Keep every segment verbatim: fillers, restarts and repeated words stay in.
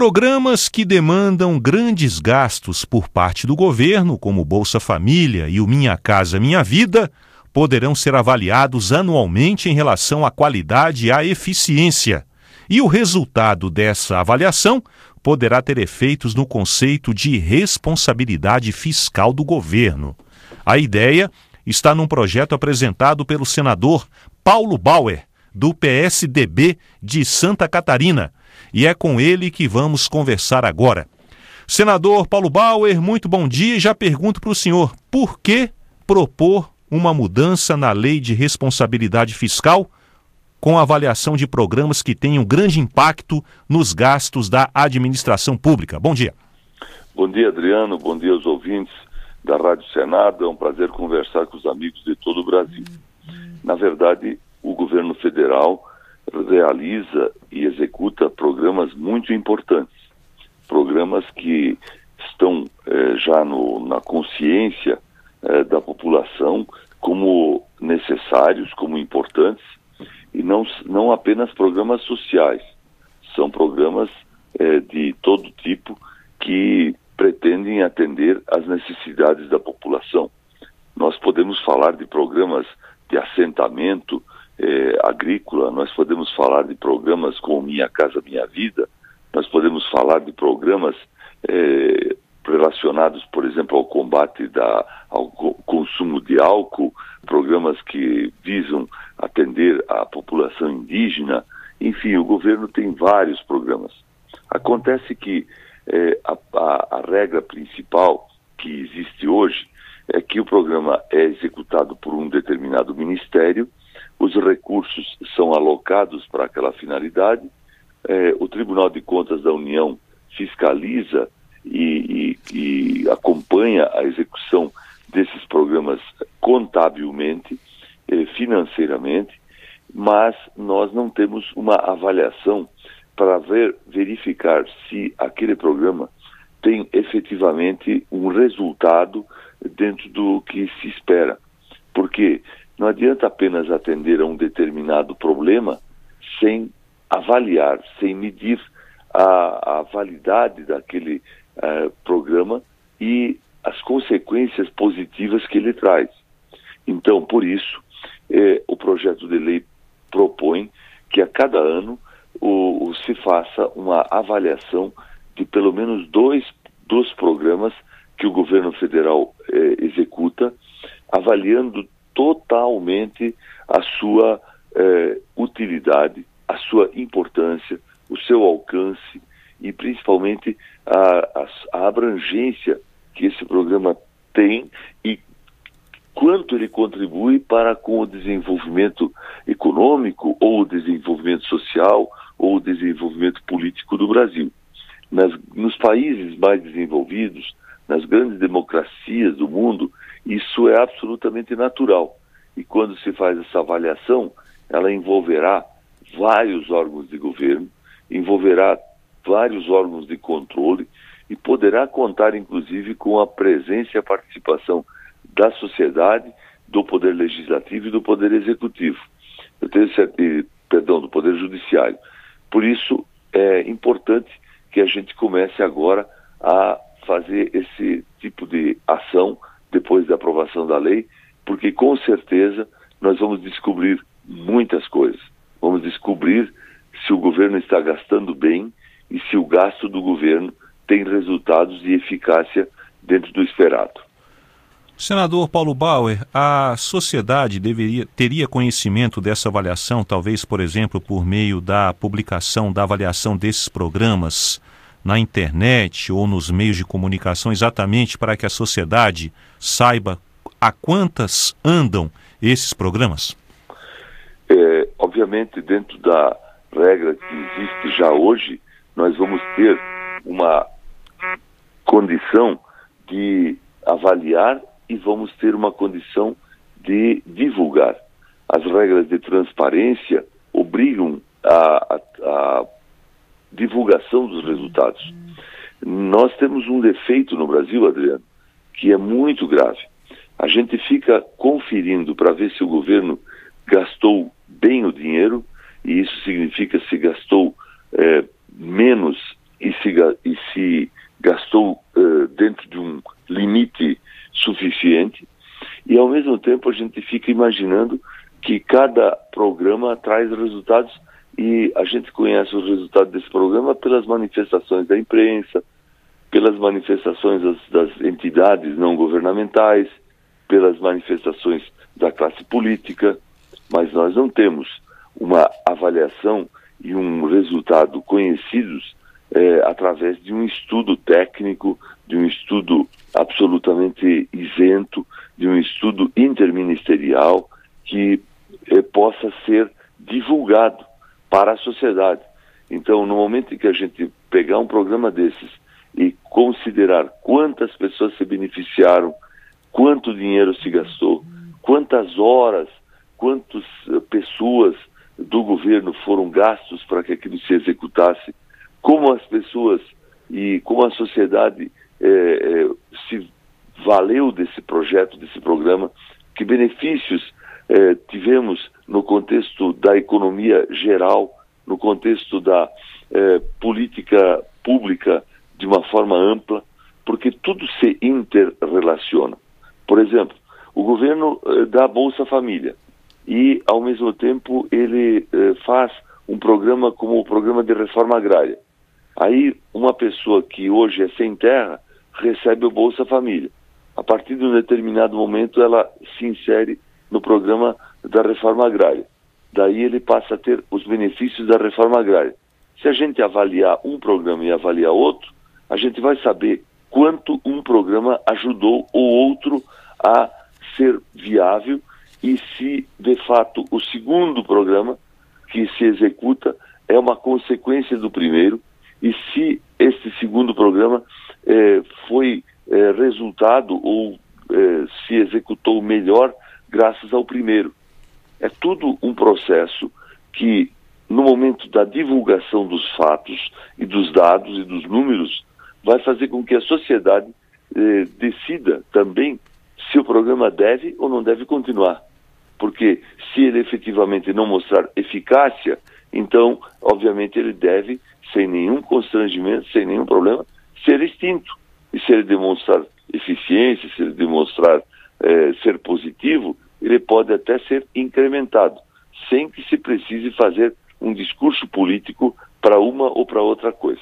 Programas que demandam grandes gastos por parte do governo, como Bolsa Família e o Minha Casa Minha Vida, poderão ser avaliados anualmente em relação à qualidade e à eficiência. E o resultado dessa avaliação poderá ter efeitos no conceito de responsabilidade fiscal do governo. A ideia está num projeto apresentado pelo senador Paulo Bauer, do P S D B de Santa Catarina, e é com ele que vamos conversar agora. Senador Paulo Bauer, muito bom dia, e já pergunto para o senhor, por que propor uma mudança na lei de responsabilidade fiscal com avaliação de programas que tenham grande impacto nos gastos da administração pública? Bom dia. Bom dia, Adriano, bom dia aos ouvintes da Rádio Senado, é um prazer conversar com os amigos de todo o Brasil. Na verdade, o governo federal realiza e executa programas muito importantes, programas que estão eh, já no, na consciência eh, da população como necessários, como importantes, e não, não apenas programas sociais, são programas eh, de todo tipo que pretendem atender às necessidades da população. Nós podemos falar de programas de assentamento eh, agrícola, nós podemos falar de programas como Minha Casa Minha Vida, nós podemos falar de programas eh, relacionados, por exemplo, ao combate da, ao consumo de álcool, programas que visam atender a população indígena. Enfim, o governo tem vários programas. Acontece que eh, a, a, a regra principal que existe hoje é que o programa é executado por um determinado ministério, os recursos são alocados para aquela finalidade, eh, o Tribunal de Contas da União fiscaliza e, e, e acompanha a execução desses programas contabilmente, eh, financeiramente, mas nós não temos uma avaliação para ver, verificar se aquele programa tem efetivamente um resultado dentro do que se espera. Porque não adianta apenas atender a um determinado problema sem avaliar, sem medir a, a validade daquele uh, programa e as consequências positivas que ele traz. Então, por isso, eh, o projeto de lei propõe que a cada ano o, o, se faça uma avaliação de pelo menos dois dos programas que o governo federal eh, executa, avaliando totalmente a sua eh, utilidade, a sua importância, o seu alcance e principalmente a, a, a abrangência que esse programa tem e quanto ele contribui para com o desenvolvimento econômico ou o desenvolvimento social ou o desenvolvimento político do Brasil. Nas, nos países mais desenvolvidos, nas grandes democracias do mundo, isso é absolutamente natural. E quando se faz essa avaliação, ela envolverá vários órgãos de governo, envolverá vários órgãos de controle e poderá contar, inclusive, com a presença e a participação da sociedade, do Poder Legislativo e do Poder Executivo. Eu tenho certeza, perdão, do Poder Judiciário. Por isso, é importante que a gente comece agora a fazer esse tipo de ação depois da aprovação da lei, porque com certeza nós vamos descobrir muitas coisas. Vamos descobrir se o governo está gastando bem e se o gasto do governo tem resultados de eficácia dentro do esperado. Senador Paulo Bauer, a sociedade deveria, teria conhecimento dessa avaliação, talvez, por exemplo, por meio da publicação da avaliação desses programas na internet ou nos meios de comunicação, exatamente para que a sociedade saiba a quantas andam esses programas? É, obviamente, dentro da regra que existe já hoje, nós vamos ter uma condição de avaliar e vamos ter uma condição de divulgar. As regras de transparência obrigam a, a, a divulgação dos resultados. Nós temos um defeito no Brasil, Adriano, que é muito grave. A gente fica conferindo para ver se o governo gastou bem o dinheiro, e isso significa se gastou é, menos e se, e se gastou uh, dentro de um limite suficiente, e ao mesmo tempo a gente fica imaginando que cada programa traz resultados, e a gente conhece os resultados desse programa pelas manifestações da imprensa, pelas manifestações das, das entidades não governamentais, pelas manifestações da classe política, mas nós não temos uma avaliação e um resultado conhecidos é, através de um estudo técnico, de um estudo absolutamente isento, de um estudo interministerial que é, possa ser divulgado para a sociedade. Então, no momento em que a gente pegar um programa desses e considerar quantas pessoas se beneficiaram, quanto dinheiro se gastou, quantas horas, quantas pessoas do governo foram gastos para que aquilo se executasse, como as pessoas e como a sociedade é, é, se valeu desse projeto, desse programa, que benefícios é, tivemos no contexto da economia geral, no contexto da é, política pública de uma forma ampla, porque tudo se interrelaciona. Por exemplo, o governo eh, dá Bolsa Família e, ao mesmo tempo, ele eh, faz um programa como o Programa de Reforma Agrária. Aí, uma pessoa que hoje é sem terra recebe o Bolsa Família. A partir de um determinado momento, ela se insere no Programa da Reforma Agrária. Daí, ele passa a ter os benefícios da Reforma Agrária. Se a gente avaliar um programa e avaliar outro, a gente vai saber quanto um programa ajudou o outro a ser viável e se, de fato, o segundo programa que se executa é uma consequência do primeiro e se este segundo programa eh, foi eh, resultado ou eh, se executou melhor graças ao primeiro. É tudo um processo que, no momento da divulgação dos fatos e dos dados e dos números, vai fazer com que a sociedade eh, decida também se o programa deve ou não deve continuar. Porque se ele efetivamente não mostrar eficácia, então, obviamente, ele deve, sem nenhum constrangimento, sem nenhum problema, ser extinto. E se ele demonstrar eficiência, se ele demonstrar eh, ser positivo, ele pode até ser incrementado, sem que se precise fazer um discurso político para uma ou para outra coisa.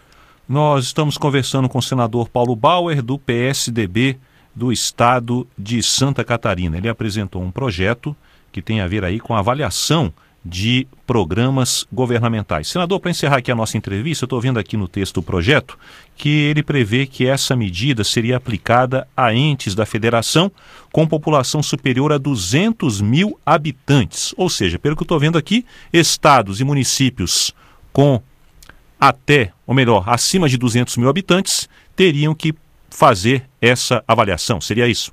Nós estamos conversando com o senador Paulo Bauer, do P S D B do estado de Santa Catarina. Ele apresentou um projeto que tem a ver aí com a avaliação de programas governamentais. Senador, para encerrar aqui a nossa entrevista, eu estou vendo aqui no texto do projeto que ele prevê que essa medida seria aplicada a entes da federação com população superior a duzentos mil habitantes. Ou seja, pelo que eu estou vendo aqui, estados e municípios com até, ou melhor, acima de duzentos mil habitantes, teriam que fazer essa avaliação. Seria isso?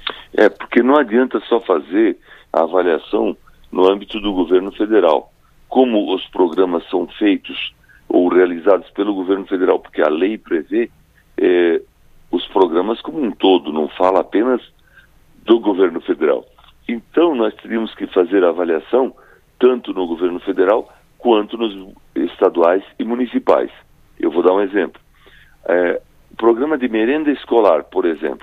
É, porque não adianta só fazer a avaliação no âmbito do governo federal. Como os programas são feitos ou realizados pelo governo federal, porque a lei prevê é, os programas como um todo, não fala apenas do governo federal. Então, nós teríamos que fazer a avaliação tanto no governo federal quanto nos estaduais e municipais. Eu vou dar um exemplo. É, o programa de merenda escolar, por exemplo,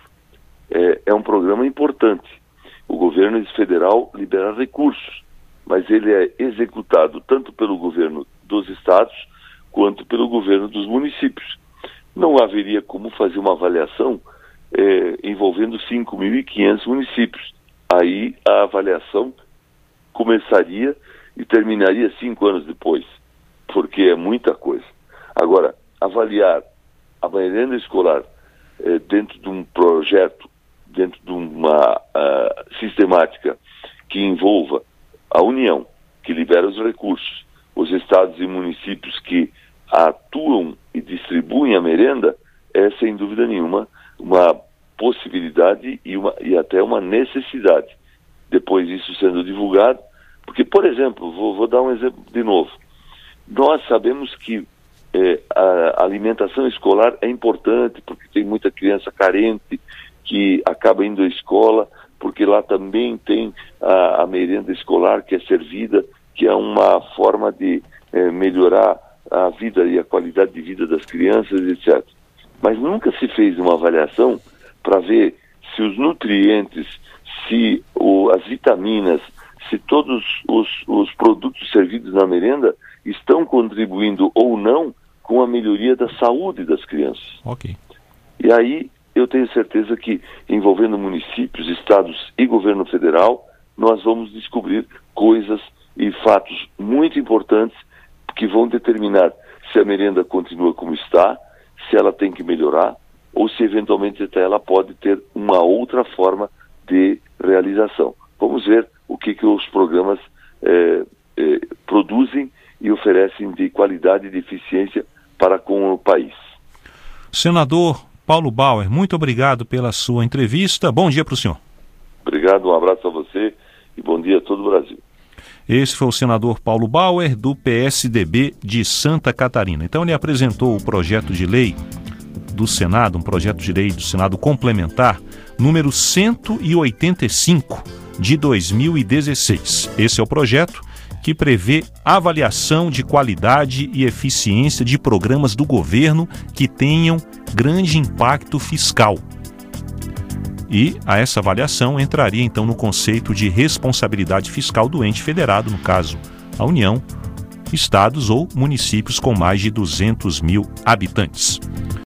é, é um programa importante. O governo federal libera recursos, mas ele é executado tanto pelo governo dos estados quanto pelo governo dos municípios. Não haveria como fazer uma avaliação é, envolvendo cinco mil e quinhentos municípios. Aí a avaliação começaria e terminaria cinco anos depois, porque é muita coisa. Agora, avaliar a merenda escolar eh, dentro de um projeto, dentro de uma uh, sistemática que envolva a União, que libera os recursos, os estados e municípios que atuam e distribuem a merenda, é sem dúvida nenhuma uma possibilidade e, uma, e até uma necessidade. Depois disso sendo divulgado, porque, por exemplo, vou, vou dar um exemplo de novo. Nós sabemos que eh, a alimentação escolar é importante, porque tem muita criança carente que acaba indo à escola, porque lá também tem a, a merenda escolar que é servida, que é uma forma de eh, melhorar a vida e a qualidade de vida das crianças, etcétera. Mas nunca se fez uma avaliação para ver se os nutrientes, se o, as vitaminas, se todos os, os produtos servidos na merenda estão contribuindo ou não com a melhoria da saúde das crianças. Ok. E aí eu tenho certeza que, envolvendo municípios, estados e governo federal, nós vamos descobrir coisas e fatos muito importantes que vão determinar se a merenda continua como está, se ela tem que melhorar, ou se eventualmente até ela pode ter uma outra forma de realização. Vamos ver o que, que os programas eh, eh, produzem e oferecem de qualidade e de eficiência para com o país. Senador Paulo Bauer, muito obrigado pela sua entrevista. Bom dia para o senhor. Obrigado, um abraço a você e bom dia a todo o Brasil. Esse foi o senador Paulo Bauer, do P S D B de Santa Catarina. Então ele apresentou o projeto de lei do Senado, um projeto de lei do Senado complementar, número cento e oitenta e cinco de dois mil e dezesseis. Esse é o projeto que prevê avaliação de qualidade e eficiência de programas do governo que tenham grande impacto fiscal. E a essa avaliação entraria então no conceito de responsabilidade fiscal do ente federado, no caso a União, estados ou municípios com mais de duzentos mil habitantes.